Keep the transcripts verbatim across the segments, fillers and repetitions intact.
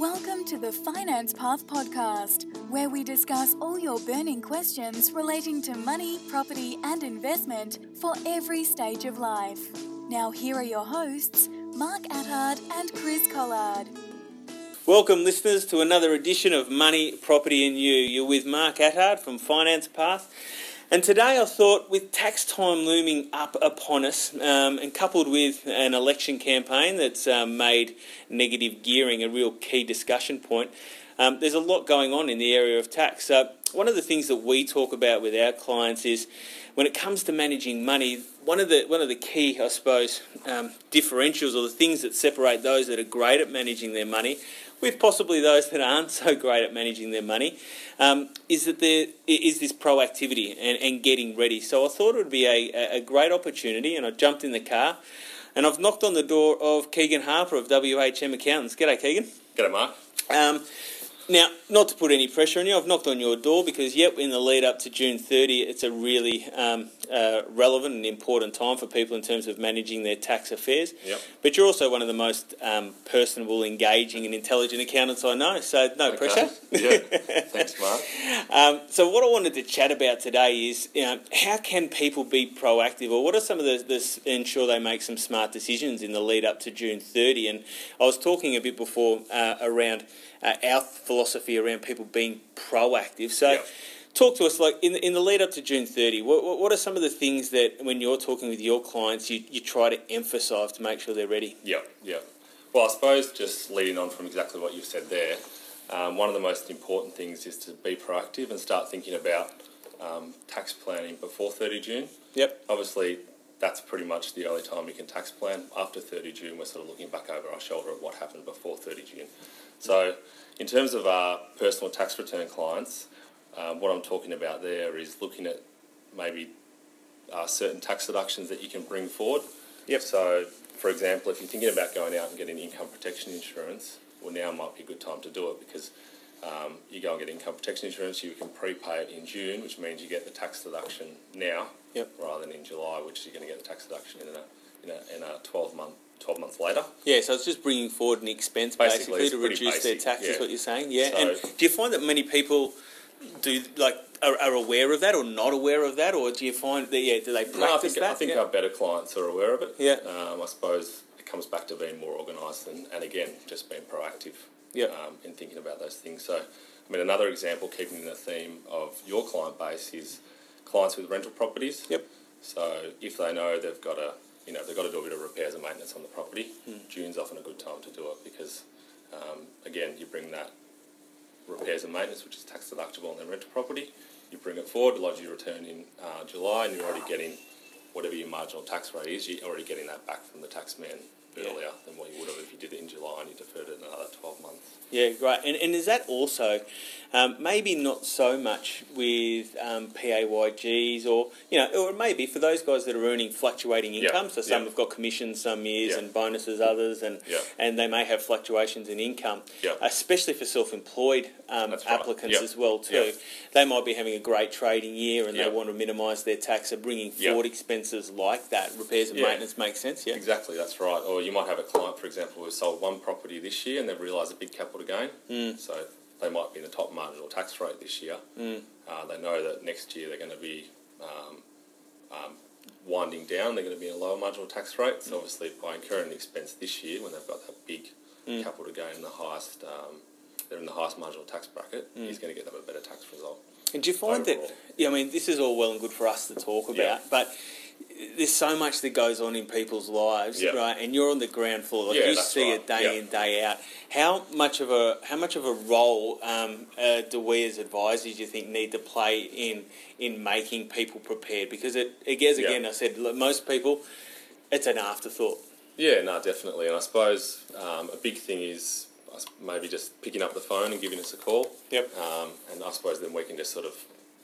Welcome to the Finance Path podcast, where we discuss all your burning questions relating to money, property, and investment for every stage of life. Now, here are your hosts, Mark Attard and Chris Collard. Welcome, listeners, to another edition of Money, Property and You. You're with Mark Attard from Finance Path. And today I thought, with tax time looming up upon us, um, and coupled with an election campaign that's um, made negative gearing a real key discussion point, um, there's a lot going on in the area of tax. Uh, one of the things that we talk about with our clients is, when it comes to managing money, one of the one of the key, I suppose, um, differentials or the things that separate those that are great at managing their money with possibly those that aren't so great at managing their money, um, is that there is this proactivity and, and getting ready. So I thought it would be a, a great opportunity, and I jumped in the car and I've knocked on the door of Keegan Harper of W H M Accountants. G'day, Keegan. G'day, Mark. Um, Now, not to put any pressure on you, I've knocked on your door because, yep, in the lead up to June thirtieth, it's a really um, uh, relevant and important time for people in terms of managing their tax affairs. Yep. But you're also one of the most um, personable, engaging and intelligent accountants I know, so no Okay. pressure. Yeah, thanks, Mark. Um, so what I wanted to chat about today is, you know, how can people be proactive, or what are some of the, the ensure they make some smart decisions in the lead up to June thirtieth? And I was talking a bit before uh, around uh, our philosophy around people being proactive. So Yep. talk to us, like, in, in the lead up to June thirtieth, what, what are some of the things that when you're talking with your clients you, you try to emphasise to make sure they're ready? Yeah, yeah. Well, I suppose just leading on from exactly what you've said there, um, one of the most important things is to be proactive and start thinking about um, tax planning before thirtieth June. Yep. Obviously, that's pretty much the only time you can tax plan. After thirtieth June, we're sort of looking back over our shoulder at what happened before thirtieth June. So in terms of our personal tax return clients, um, what I'm talking about there is looking at maybe uh, certain tax deductions that you can bring forward. Yep. So, for example, if you're thinking about going out and getting income protection insurance, well, now might be a good time to do it because um, you go and get income protection insurance, you can prepay it in June, which means you get the tax deduction now, Yep. rather than in July, which you're going to get the tax deduction in a in a, in a twelve month. twelve months later. Yeah, so it's just bringing forward an expense basically, Basically, to it's pretty reduce their basic, tax, is yeah. what you're saying? Yeah, So- and do you find that many people do, like, are, are aware of that or not aware of that, or do you find that, yeah, do they practice No, I think, that? I think yeah. our better clients are aware of it. Yeah. Um, I suppose it comes back to being more organised and, and, again, just being proactive Yeah. um, in thinking about those things. So, I mean, another example, keeping in the theme of your client base, is clients with rental properties. Yep. So if they know they've got a, you know, they've got to do a bit of repairs and maintenance on the property, Hmm. June's often a good time to do it because, um, again, you bring that repairs and maintenance, which is tax deductible on their rental property, you bring it forward, lodge your return in uh, July, and you're already getting whatever your marginal tax rate is, you're already getting that back from the tax man Yeah. earlier than what you would have if you did it in July and you deferred it another twelve months. Yeah, great. And, and is that also, um, maybe not so much with um, P A Y Gs, or, you know, or maybe for those guys that are earning fluctuating Yeah, income, so some yeah. have got commissions some years Yeah. and bonuses others, and Yeah. and they may have fluctuations in income, Yeah. especially for self-employed um, That's right. applicants Yeah. as well too. Yeah. They might be having a great trading year and Yeah. they want to minimise their tax, so bringing Yeah. forward expenses like that, repairs and Yeah. maintenance, makes sense, yeah? Exactly, that's right. Or you might have a client, for example, who sold one property this year and they've realised a big capital gain. Mm. So they might be in the top marginal tax rate this year. Mm. Uh, they know that next year they're going to be um, um, winding down, they're going to be in a lower marginal tax rate. So obviously by incurring an expense this year when they've got that big Mm. capital gain in the highest, um, they're in the highest marginal tax bracket, Mm. he's going to get them a better tax result. And do you find Overall. that, yeah, I mean, this is all well and good for us to talk about, Yeah. but there's so much that goes on in people's lives, Yeah. right? And you're on the ground floor, like Yeah, you that's see right. it day Yeah. in, day out. How much of a how much of a role um, uh, do we as advisors, you think, need to play in in making people prepared? Because it, again, Yeah. again, I said, look, most people, it's an afterthought. Yeah, no, definitely. And I suppose um, a big thing is I s- maybe just picking up the phone and giving us a call. Yep. Um, and I suppose then we can just sort of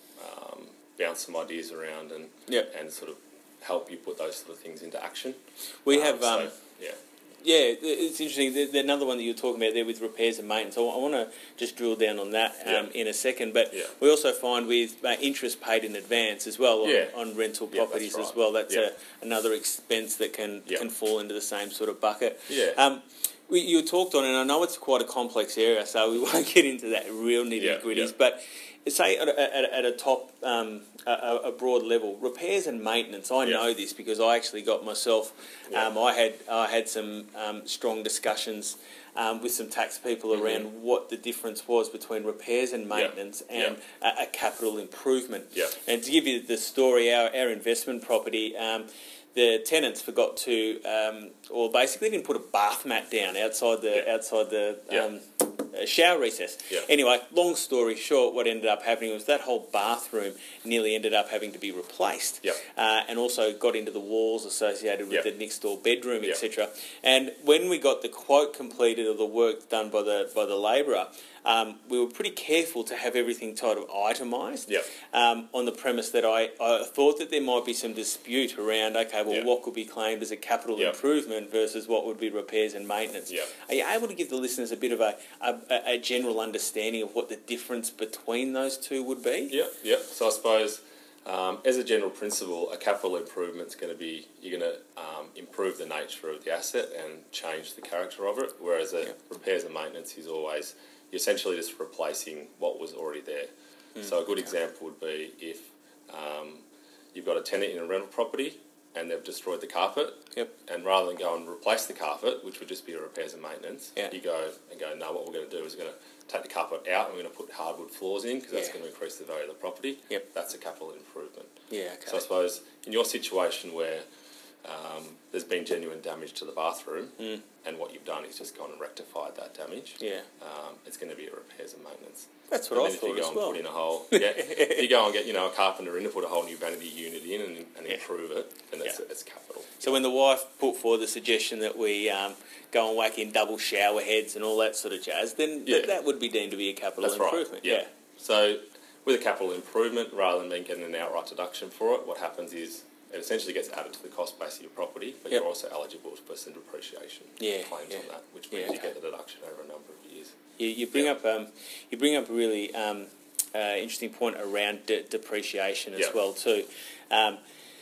um, bounce some ideas around and Yep. and sort of help you put those sort of things into action. We Um, have... so, Um, yeah. Yeah, it's interesting. The, the, another one that you're talking about there with repairs and maintenance, I, I want to just drill down on that um, Yeah. in a second. But Yeah. we also find with uh, interest paid in advance as well on, Yeah. on rental Yeah, properties that's as right. well. That's Yeah. a, another expense that can Yeah. can fall into the same sort of bucket. Yeah. Um, we, you talked on, and I know it's quite a complex area, so we won't get into that real nitty-gritties, Yeah, yeah. but say at a, at, at a top, um, a, a broad level, repairs and maintenance, I Yeah. know this because I actually got myself, Yeah. um, I had I had some um, strong discussions um, with some tax people Mm-hmm. around what the difference was between repairs and maintenance Yeah. and A, a capital improvement. Yeah. And to give you the story, our, our investment property, um, the tenants forgot to, um, or basically didn't put a bath mat down outside the Yeah. outside the Yeah. um, uh, shower recess. Yeah. Anyway, long story short, what ended up happening was that whole bathroom nearly ended up having to be replaced, Yeah. uh, and also got into the walls associated with Yeah. the next door bedroom, Yeah. et cetera. And when we got the quote completed of the work done by the by the labourer, um, we were pretty careful to have everything sort of itemised, Yeah. um, on the premise that I, I thought that there might be some dispute around, okay, well, Yeah. what could be claimed as a capital Yeah. improvement versus what would be repairs and maintenance. Yeah. Are you able to give the listeners a bit of a, a, a general understanding of what the difference between those two would be? Yeah, yeah. So I suppose, um, as a general principle, a capital improvement is going to be, you're going to um, improve the nature of the asset and change the character of it, whereas a Yeah. repairs and maintenance is always, you're essentially just replacing what was already there. So a good example would be if um, you've got a tenant in a rental property and they've destroyed the carpet, Yep. and rather than go and replace the carpet, which would just be a repairs and maintenance, Yeah. you go and go, no, what we're going to do is we're going to take the carpet out and we're going to put hardwood floors in because that's Yeah. going to increase the value of the property. Yep. That's a capital improvement. Yeah, okay. So I suppose in your situation where um, there's been genuine damage to the bathroom Mm. and what you've done is just gone and rectified that damage, Yeah. um, it's going to be a repairs and maintenance. That's what And I then if thought you go as and well. put in a whole, yeah, if you go and get you know a carpenter in to put a whole new vanity unit in and, and Yeah. improve it, then it's, Yeah. it's capital. So when the wife put forward the suggestion that we um, go and whack in double shower heads and all that sort of jazz, then Yeah. th- that would be deemed to be a capital That's right. improvement. Yeah. So with a capital improvement, rather than being getting an outright deduction for it, what happens is it essentially gets added to the cost base of your property, but Yep. you're also eligible for some depreciation Yeah, claims yeah. on that, which Yeah, means you okay. get the deduction over a number of years. You, you bring Yeah. up um, you bring up a really um, uh, interesting point around de- depreciation as Yeah. well too. Um,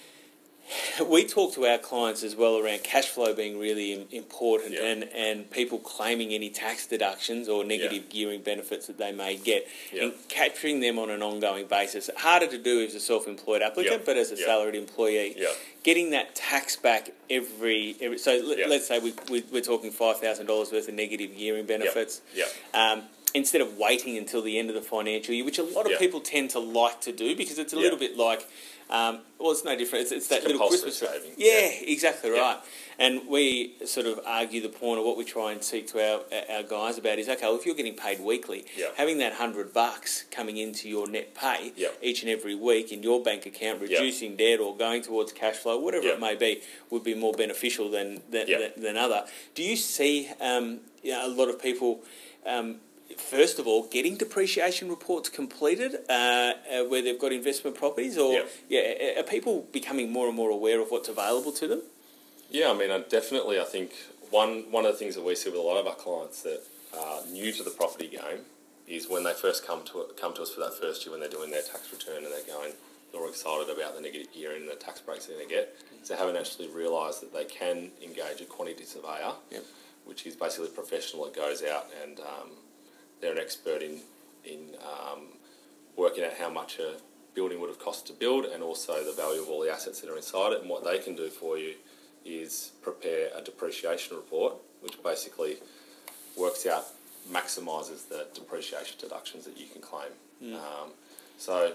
we talk to our clients as well around cash flow being really im- important, Yeah. and, and people claiming any tax deductions or negative gearing benefits that they may get, Yeah. and capturing them on an ongoing basis. Harder to do as a self-employed applicant, Yeah. but as a Yeah. salaried employee, Yeah. getting that tax back every, every so let, Yeah. let's say we, we, we're talking five thousand dollars worth of negative gearing benefits. Yeah. Um, instead of waiting until the end of the financial year, which a lot of Yeah. people tend to like to do because it's a Yeah. little bit like, um, well, it's no different. It's, it's that little compulsory Christmas saving. Yeah, Yeah. exactly Yeah. right. And we sort of argue the point, or what we try and seek to our our guys about is, okay, well, if you're getting paid weekly, Yeah. having that hundred bucks coming into your net pay Yeah. each and every week in your bank account, Yeah. reducing debt or going towards cash flow, whatever Yeah. it may be, would be more beneficial than than, Yeah. than, than other. Do you see um, you know, a lot of people? Um, First of all, getting depreciation reports completed uh, uh, where they've got investment properties, or Yeah. yeah, are people becoming more and more aware of what's available to them? Yeah, I mean, uh, definitely. I think one one of the things that we see with a lot of our clients that are new to the property game is when they first come to it, come to us for that first year when they're doing their tax return and they're going, they're all excited about the negative gearing and the tax breaks they're going to get. So they haven't actually realised that they can engage a quantity surveyor, Yep. which is basically a professional that goes out and um, they're an expert in in um, working out how much a building would have cost to build and also the value of all the assets that are inside it. And what they can do for you is prepare a depreciation report, which basically works out, maximises the depreciation deductions that you can claim. Mm. Um, so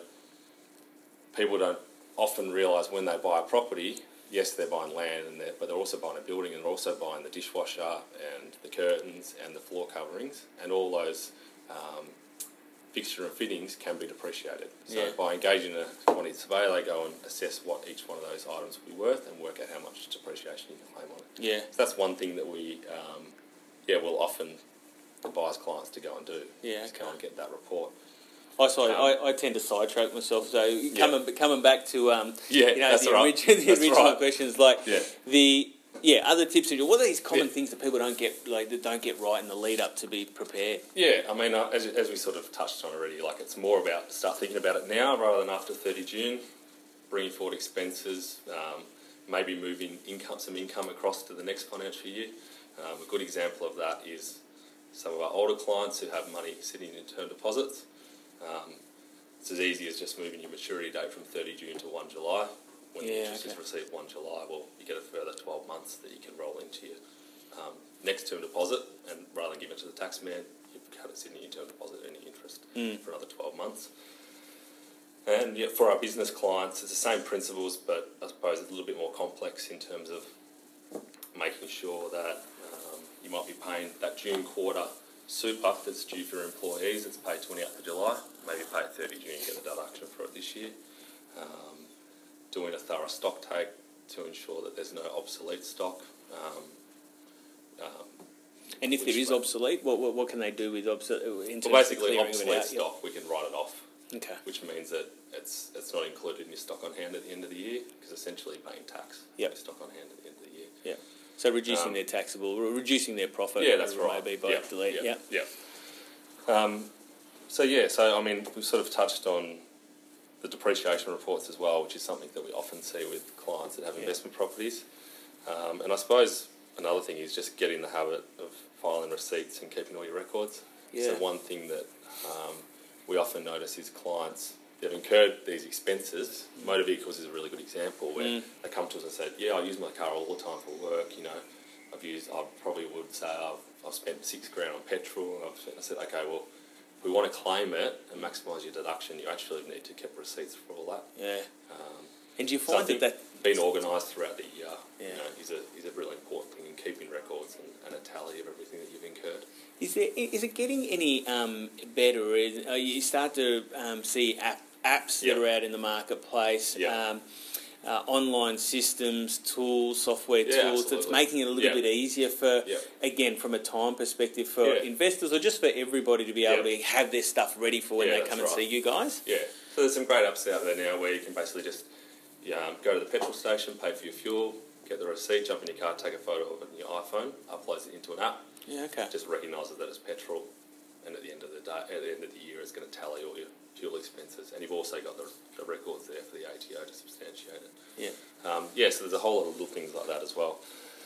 people don't often realise when they buy a property, yes, they're buying land, and they're, but they're also buying a building, and they're also buying the dishwasher and the curtains and the floor coverings, and all those um, fixture and fittings can be depreciated. So Yeah. by engaging a quantity surveyor, they go and assess what each one of those items will be worth and work out how much depreciation you can claim on it. Yeah. So that's one thing that we, um, yeah, will often advise clients to go and do. Yeah, is go okay. and get that report. I, sorry, Um, I, I tend to sidetrack myself. So coming coming back to um, Yeah, you know, that's the, right. origin, the That's original right. questions, like Yeah. the yeah other tips. And what are these common Yeah. things that people don't get like that don't get right in the lead up to be prepared? Yeah, I mean, uh, as, as we sort of touched on already, like it's more about start thinking about it now rather than after thirty June, bringing forward expenses, um, maybe moving income, some income across to the next financial year. Um, a good example of that is some of our older clients who have money sitting in term deposits. Um, it's as easy as just moving your maturity date from thirty June to one July. When Yeah, the interest okay. is received one July, well, you get a further twelve months that you can roll into your um, next term deposit, and rather than give it to the tax man, you have it sitting in your term deposit earning interest Mm. for another twelve months. And yeah, for our business clients, it's the same principles, but I suppose it's a little bit more complex in terms of making sure that um, you might be paying that June quarter super that's due for employees. It's paid twenty-eighth of July, maybe pay it thirty June, get a deduction for it this year. Um, doing a thorough stock take to ensure that there's no obsolete stock. Um, um, And if there is way- obsolete, what, what what can they do with obsolete? In well, terms of basically, clearing it obsolete out? Yeah. stock, we can write it off, Okay. which means that it's it's not included in your stock on hand at the end of the year, because essentially you're paying tax Yep. for stock on hand at the end of the year. Yeah. So reducing Um, their taxable, or reducing their profit. Yeah, that's whatever right. It may be by yeah, delete. yeah, Yeah. yeah. Um, so yeah, so I mean, we've sort of touched on the depreciation reports as well, which is something that we often see with clients that have Yeah. investment properties. Um, and I suppose another thing is just getting the habit of filing receipts and keeping all your records. Yeah. So one thing that um, we often notice is clients that have incurred these expenses. Motor vehicles is a really good example where Mm. they come to us and say, yeah, I use my car all the time for work, you know. I've used, I probably would say I've, I've spent six grand on petrol. I've spent, I said, okay, well, if we want to claim it and maximise your deduction, you actually need to keep receipts for all that. Yeah. Um, And do you so I find that think that being organised throughout the year, Yeah. you know, is a is a really important thing in keeping records and, and a tally of everything that you've incurred. is there is it getting any um, better? Is, uh, you start to um, see app, apps Yeah. that are out in the marketplace. Yeah. Um, uh, online systems, tools, software Yeah, tools, that's absolutely. making it a little Yeah. bit easier for, Yeah. again, from a time perspective for Yeah. investors or just for everybody to be able Yeah. to have their stuff ready for when Yeah, they that's come and right. see you guys. Yeah, so there's some great apps out there now where you can basically just yeah, um, go to the petrol station, pay for your fuel, get the receipt, jump in your car, take a photo of it on your iPhone, uploads it into an app, Yeah, okay. just recognises that it's petrol, and at the end of the day, at the end of the year, it's going to tally all your fuel expenses, and you've also got the, the records there for the A T O to substantiate it. Yeah. Um, yeah, so there's a whole lot of little things like that as well.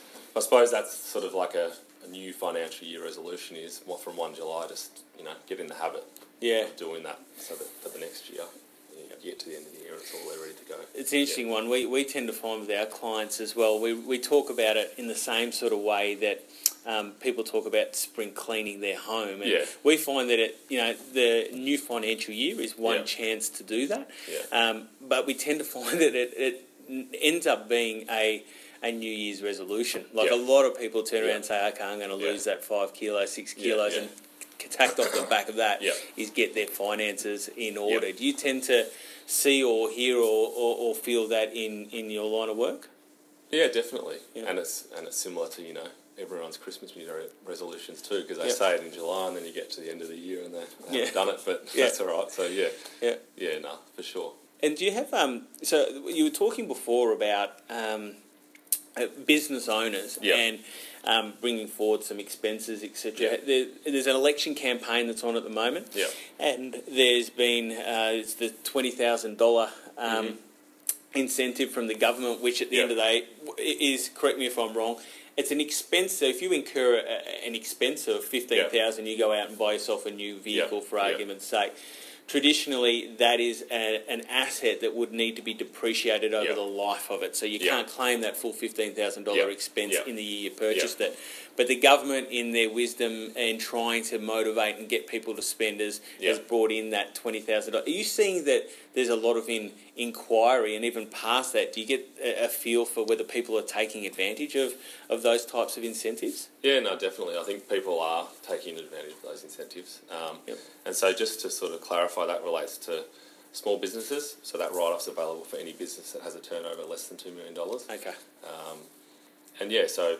I suppose that's sort of like a, a new financial year resolution is well, from one July, just you know, get in the habit Yeah. of doing that, so that for the next year, you get to the end of the year, it's all there ready to go. It's an interesting one. We we tend to find with our clients as well, we, we talk about it in the same sort of way that um, people talk about spring cleaning their home. And Yeah. we find that, it, you know, the new financial year is one Yeah. chance to do that. Yeah. Um, but we tend to find that it, it ends up being a a New Year's resolution. Like Yeah. a lot of people turn around Yeah. and say, okay, I'm going to Yeah. lose that five kilos, six Yeah, kilos, yeah. and tacked off the back of that Yeah. is get their finances in order. Yeah. Do you tend to see or hear or, or, or feel that in, in your line of work? Yeah, definitely. Yeah. And it's and it's similar to you know everyone's Christmas New Year resolutions too, because they Yeah. say it in July and then you get to the end of the year and they, they Yeah. haven't done it, but Yeah. that's all right. So yeah, Yeah. yeah, no, for sure. And do you have um? So you were talking before about um, uh, business owners Yeah. and um, bringing forward some expenses, et cetera. Yeah. There, there's an election campaign that's on at the moment, Yeah. and there's been uh, it's the twenty thousand dollar um, Mhm. incentive from the government, which at the Yeah. end of the day is, correct me if I'm wrong, it's an expense. So if you incur a, an expense of fifteen thousand, you go out and buy yourself a new vehicle, Yeah. for Yeah. argument's sake. Traditionally, that is a, an asset that would need to be depreciated over Yeah. the life of it. So you Yeah. can't claim that full fifteen thousand dollars Yeah. expense Yeah. in the year you purchased it. But the government, in their wisdom and trying to motivate and get people to spend, has, Yeah. has brought in that twenty thousand dollars. Are you seeing that there's a lot of in, inquiry, and even past that, do you get a, a feel for whether people are taking advantage of, of those types of incentives? Yeah, no, definitely. I think people are taking advantage of those incentives. Um, Yep. And so just to sort of clarify, that relates to small businesses. So that write-off's available for any business that has a turnover less than two million dollars. Okay. Um, and yeah, so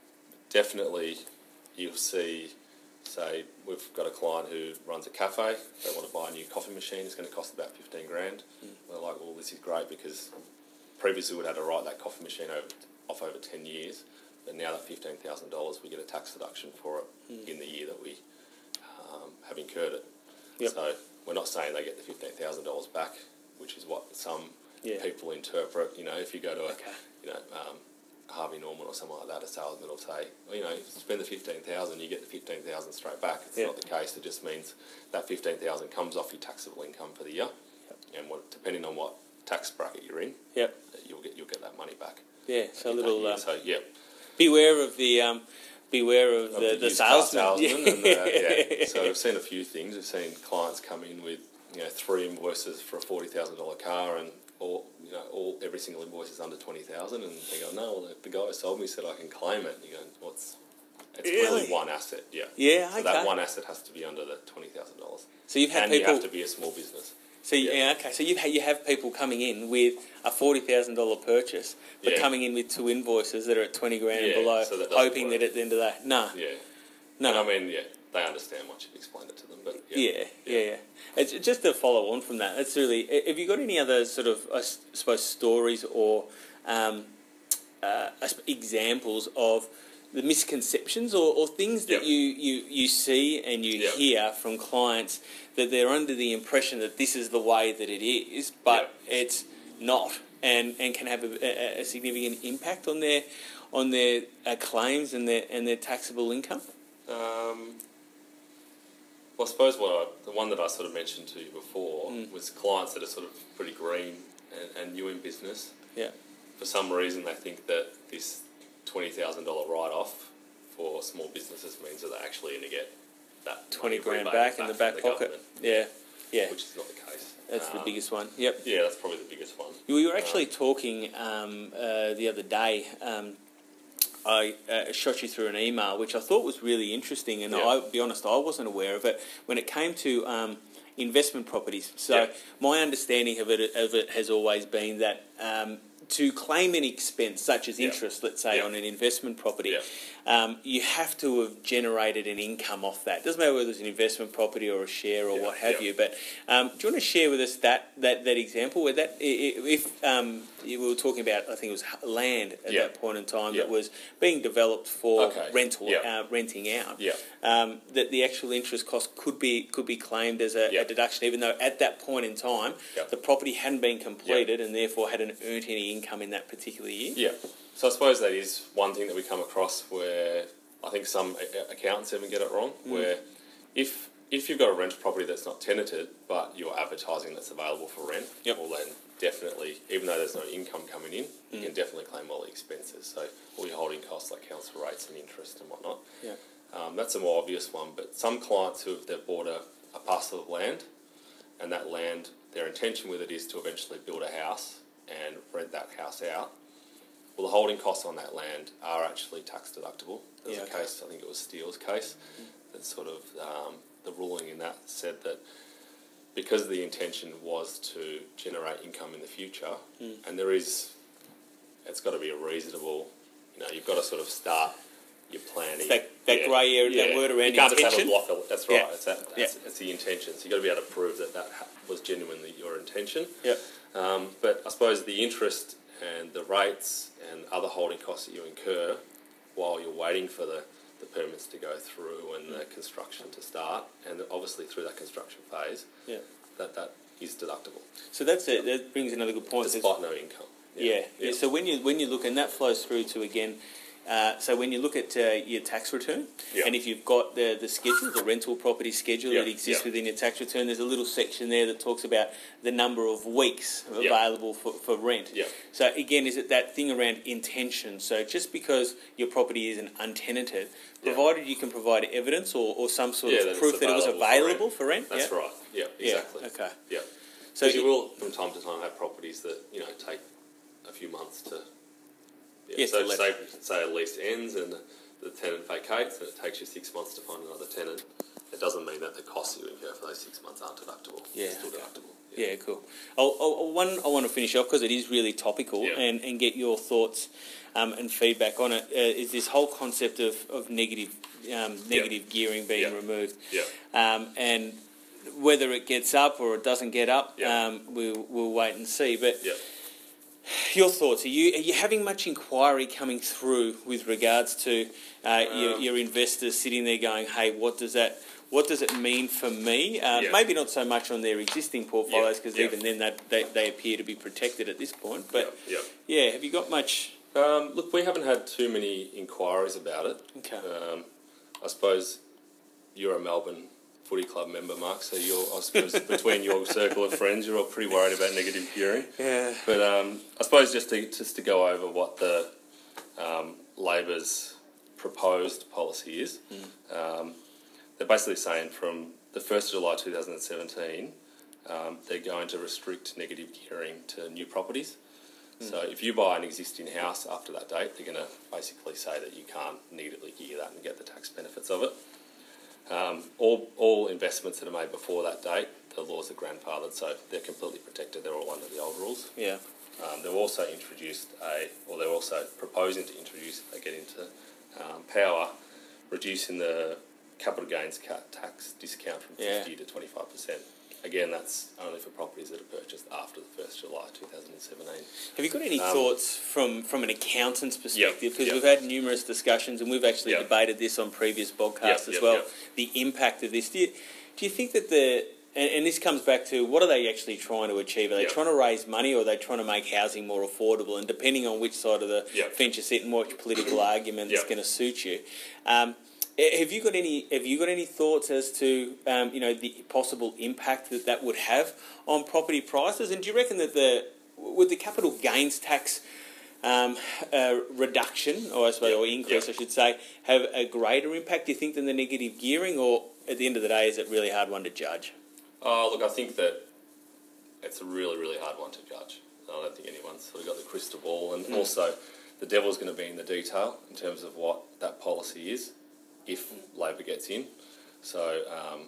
definitely you'll see, say, we've got a client who runs a cafe. They want to buy a new coffee machine. It's going to cost about fifteen grand. Mm. We're like, well, this is great because previously we'd had to write that coffee machine over, off over ten years. But now that fifteen thousand dollars, we get a tax deduction for it mm. in the year that we um, have incurred it. Yep. So we're not saying they get the fifteen thousand dollars back, which is what some Yeah. people interpret. You know, if you go to a, Okay. you know, um, Harvey Norman or someone like that, a salesman will say, well, you know, spend the fifteen thousand, you get the fifteen thousand straight back. It's yeah. not the case. It just means that fifteen thousand comes off your taxable income for the year, yep. and what, depending on what tax bracket you're in, yep. you'll get you'll get that money back. Yeah, so a little. Um, so yeah, beware of the um, beware of, of the, the, the salesman. salesman and, uh, yeah. So we've seen a few things. We've seen clients come in with you know three invoices for a forty thousand dollar car and. All you know, all every single invoice is under twenty thousand, and they go, no. Well, the, the guy who sold me said I can claim it. And you go, what's? It's really? really one asset, yeah. Yeah, so okay. that one asset has to be under the twenty thousand dollars. So you've had and people. you have to be a small business. So you, yeah. yeah, okay. So you you have people coming in with a forty thousand dollar purchase, but yeah. coming in with two invoices that are at twenty grand yeah, and below, so that hoping work. that at the end of that, no, yeah, no. And I mean, yeah, they understand once you've explained it to them, but yeah, yeah, yeah. yeah. It's just to follow on from that. That's really. Have you got any other sort of, I suppose, stories or um, uh, examples of the misconceptions or, or things that yep. you, you, you see and you yep. hear from clients that they're under the impression that this is the way that it is, but yep. it's not, and, and can have a, a significant impact on their on their uh, claims and their and their taxable income? Um, well, I suppose what I, the one that I sort of mentioned to you before mm. was clients that are sort of pretty green and, and new in business. Yeah. For some reason, they think that this twenty thousand dollar write-off for small businesses means that they're actually going to get that twenty grand back, back in the from back the pocket. Yeah, yeah. Which is not the case. That's um, the biggest one. Yep. Yeah, that's probably the biggest one. We were actually um, talking um, uh, the other day. Um, I uh, shot you through an email, which I thought was really interesting, and yeah. I'll be honest, I wasn't aware of it when it came to um, investment properties. So yeah. my understanding of it, of it has always been that um, to claim an expense, such as yeah. interest, let's say, yeah. on an investment property, yeah. um, you have to have generated an income off that. It doesn't matter whether it's an investment property or a share or yeah. what have yeah. you. But um, do you want to share with us that that, that example where that if um, we were talking about, I think it was land at yeah. that point in time yeah. that was being developed for okay. rental, yeah. uh, renting out. Yeah. Um, that the actual interest cost could be could be claimed as a, yeah. a deduction, even though at that point in time yeah. the property hadn't been completed yeah. and therefore hadn't earned any income in that particular year. Yeah. So I suppose that is one thing that we come across where I think some accountants even get it wrong, mm. where if if you've got a rental property that's not tenanted but you're advertising that's available for rent, yep. well then definitely, even though there's no income coming in, you mm. can definitely claim all the expenses. So all your holding costs like council rates and interest and whatnot. Yeah. Um, that's a more obvious one, but some clients who have they've bought a, a parcel of land, and that land, their intention with it is to eventually build a house and rent that house out. Well, the holding costs on that land are actually tax deductible. There was yeah, a okay. case, I think it was Steele's case, mm. that sort of, um, the ruling in that said that because the intention was to generate income in the future, mm. and there is, it's got to be a reasonable, you know, you've got to sort of start your planning. It's that that yeah, grey area, yeah. that word around you can't intention. just have a block of, that's right, yeah. it's, that, that's, yeah. it's the intention. So you've got to be able to prove that that was genuinely your intention. Yep. Um, but I suppose the interest and the rates and other holding costs that you incur while you're waiting for the, the permits to go through and the construction to start, and obviously through that construction phase, yeah. that, that is deductible. So that's it. That brings another good point. Despite no income. Yeah. Yeah. Yeah. yeah. So when you when you look, and that flows through to again. Uh, so when you look at uh, your tax return, yeah. and if you've got the, the schedule, the rental property schedule yeah. that exists yeah. within your tax return, there's a little section there that talks about the number of weeks yeah. available for, for rent. Yeah. So again, is it that thing around intention? So just because your property isn't untenanted, yeah. provided you can provide evidence or, or some sort yeah, of proof that it was available for rent. For rent. That's yeah? right. Yeah, exactly. Yeah. Okay. Yeah. So you will, from time to time, have properties that, you know, take a few months to... Yeah, yes, so say, say a lease ends and the, the tenant vacates and it takes you six months to find another tenant. It doesn't mean that the costs you incur for those six months aren't deductible. Yeah, it's still okay. deductible. Yeah, yeah cool. I'll, I'll, one I want to finish off because it is really topical yeah. and, and get your thoughts um, and feedback on it. Uh, is this whole concept of, of negative um, negative yeah. gearing being yeah. removed. Yeah. Um, and whether it gets up or it doesn't get up, yeah. um, we'll, we'll wait and see. But yeah. your thoughts, are you are you having much inquiry coming through with regards to uh, um, your, your investors sitting there going, hey, what does that what does it mean for me? Um, yeah. Maybe not so much on their existing portfolios because yeah. even then that they, they appear to be protected at this point. But yeah. yeah, have you got much Um, look, we haven't had too many inquiries about it. Okay. Um, I suppose you're a Melbourne Footy Club member, Mark, so you're, I suppose, between your circle of friends, you're all pretty worried about negative gearing. Yeah. But um, I suppose just to just to go over what the um, Labor's proposed policy is, mm. um, they're basically saying from the first of July two thousand seventeen, um, they're going to restrict negative gearing to new properties. Mm. So if you buy an existing house after that date, they're going to basically say that you can't negatively gear that and get the tax benefits of it. Um, all all investments that are made before that date, the laws are grandfathered, so they're completely protected. They're all under the old rules. Yeah. Um, they've also introduced a, or they're also proposing to introduce, they get into um, power, reducing the capital gains tax discount from fifty yeah. to twenty-five percent. Again, that's only for properties that are purchased after the first of July two thousand seventeen. Have you got any um, thoughts from, from an accountant's perspective? Yep, because yep. we've had numerous discussions and we've actually yep. debated this on previous podcasts yep, as yep, well, yep. the impact of this. Do you, do you think that the... And, and this comes back to what are they actually trying to achieve? Are they yep. trying to raise money or are they trying to make housing more affordable? And depending on which side of the yep. fence you sit and which political argument yep. is going to suit you. Um, Have you got any? Have you got any thoughts as to um, you know the possible impact that that would have on property prices? And do you reckon that the would the capital gains tax um, uh, reduction, or I suppose, yep. or increase, yep. I should say, have a greater impact? Do you think than the negative gearing, or at the end of the day, is it really hard one to judge? Oh, look, I think that it's a really, really hard one to judge. I don't think anyone's sort of got the crystal ball, and mm. also the devil's going to be in the detail in terms of what that policy is if Labor gets in. So, um,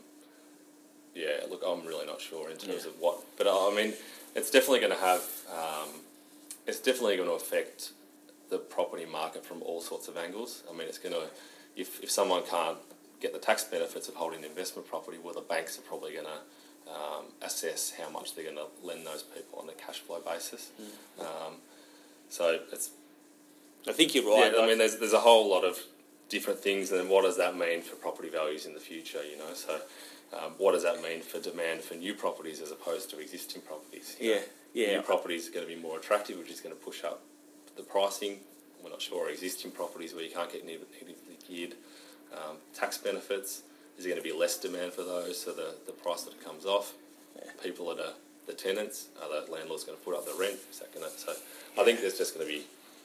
yeah, look, I'm really not sure in terms yeah. of what... But, I mean, it's definitely going to have... Um, it's definitely going to affect the property market from all sorts of angles. I mean, it's going to... If, if someone can't get the tax benefits of holding investment property, well, the banks are probably going to um, assess how much they're going to lend those people on a cash flow basis. Mm. Um, so, it's... I think you're right. Yeah, I mean, there's there's a whole lot of different things, and then what does that mean for property values in the future, you know? So um, what does that mean for demand for new properties as opposed to existing properties? You yeah, know, yeah. New properties are going to be more attractive, which is going to push up the pricing. We're not sure existing properties where you can't get negatively geared um, tax benefits. There's going to be less demand for those, so the, the price that it comes off. Yeah. People that are the tenants, are the landlords going to put up the rent? Is that going to... So I think there's just going to be...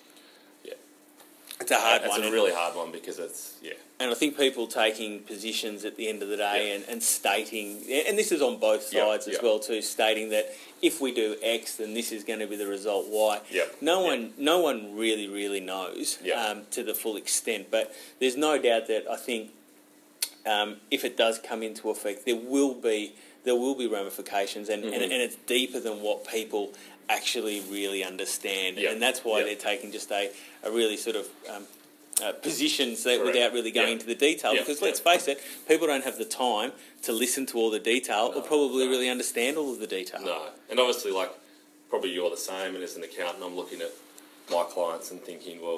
It's a hard it's one. It's a really hard one because it's, yeah. And I think people taking positions at the end of the day yeah. and, and stating, and this is on both sides yep, as yep. well too, stating that if we do X, then this is going to be the result Y. Yep. No yep. one no one really, really knows yep. um, to the full extent. But there's no doubt that I think um, if it does come into effect, there will be there will be ramifications, and, mm-hmm. and, and it's deeper than what people actually really understand. Yep. And that's why yep. they're taking just a, a really sort of... Um, Uh, positions that Correct. without really going yeah. into the detail yeah. because yeah. let's face it, people don't have the time to listen to all the detail no, or probably no. really understand all of the detail. No, and obviously, like, probably you're the same, and as an accountant, I'm looking at my clients and thinking, well,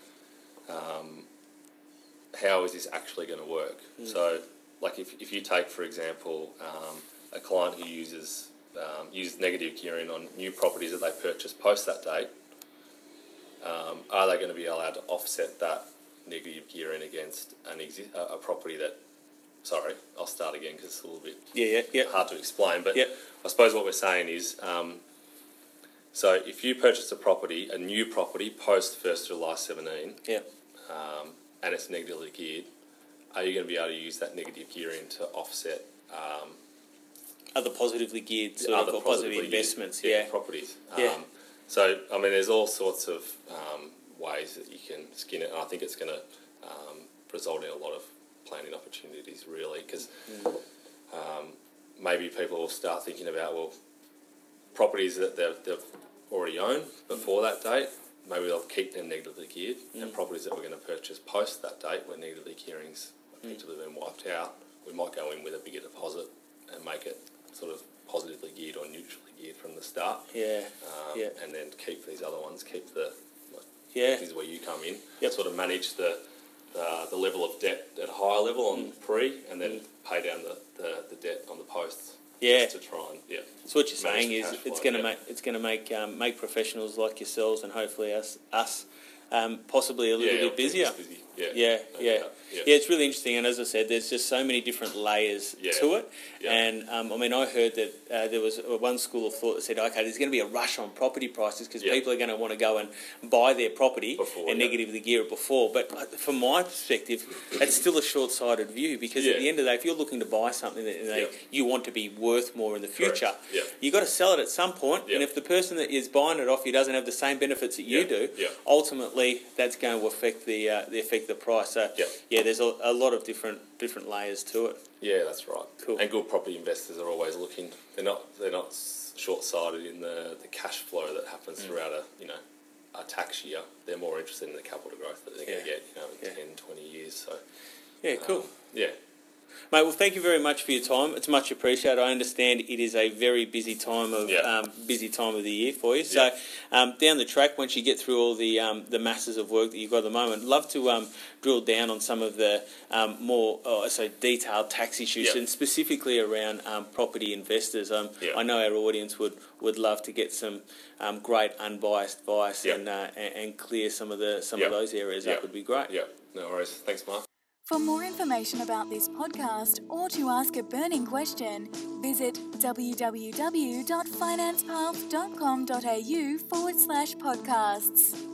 um, how is this actually going to work? Mm. So, like, if if you take, for example, um, a client who uses um, uses negative gearing on new properties that they purchase post that date, Um, are they going to be allowed to offset that negative gearing against an exi- a, a property that... Sorry, I'll start again because it's a little bit yeah, yeah, yeah. hard to explain. But yeah. I suppose what we're saying is, um, so if you purchase a property, a new property, post first of July seventeen, yeah. um, and it's negatively geared, are you going to be able to use that negative gearing to offset... Um, other positively geared sort other of, or positive geared, investments, yeah, yeah. properties. Yeah. Um, So, I mean, there's all sorts of um, ways that you can skin it, and I think it's going to um, result in a lot of planning opportunities, really, because mm. um, maybe people will start thinking about, well, properties that they've, they've already owned before mm. that date, maybe they'll keep them negatively geared, mm. and properties that we're going to purchase post that date where negatively gearing's effectively mm. been wiped out, we might go in with a bigger deposit and make it sort of positively geared or neutrally geared from the start. Yeah. Um, yeah. And then keep these other ones, keep the... Like, yeah. This is where you come in. Yep. Sort of manage the uh, the level of debt at a higher level on mm. pre, and then mm. pay down the, the, the debt on the posts. Yeah. Just to try and, yeah. So what you're saying is flow, it's going to yeah. make it's going to make um, make professionals like yourselves and hopefully us us um, possibly a little yeah, bit busier. Busy. Yeah, yeah, no yeah. doubt. yeah. Yeah, it's really interesting, and as I said, there's just so many different layers Yeah. to it. Yeah. And um, I mean, I heard that uh, there was uh, one school of thought that said, okay, there's going to be a rush on property prices because Yeah. people are going to want to go and buy their property Before, and yeah. negatively gear it before. But uh, from my perspective, that's still a short-sighted view because Yeah. at the end of the day, if you're looking to buy something that you, know, Yeah. you want to be worth more in the Correct. future, Yeah. you've got to sell it at some point. Yeah. And if the person that is buying it off you doesn't have the same benefits that you Yeah. do, Yeah. ultimately that's going to affect the uh, the affect the price. So Yeah. yeah, there's a, a lot of different different layers to it. Yeah, that's right. Cool. And good property investors are always looking. They're not. They're not s- short-sighted in the, the cash flow that happens Mm. throughout a you know a tax year. They're more interested in the capital growth that they're going to Yeah. get. You know, in Yeah. ten, twenty years. So Yeah, cool. um, yeah. Mate, well, thank you very much for your time. It's much appreciated. I understand it is a very busy time of Yeah. um, busy time of the year for you. So, um, down the track, once you get through all the um, the masses of work that you've got at the moment, love to um, drill down on some of the um, more oh, so detailed tax issues, Yeah. and specifically around um, property investors. Um, Yeah. I know our audience would, would love to get some um, great unbiased advice Yeah. and, uh, and and clear some of the some Yeah. of those areas. Yeah. That would be great. Yeah. No worries. Thanks, Mark. For more information about this podcast or to ask a burning question, visit www.financepath.com.au forward slash podcasts.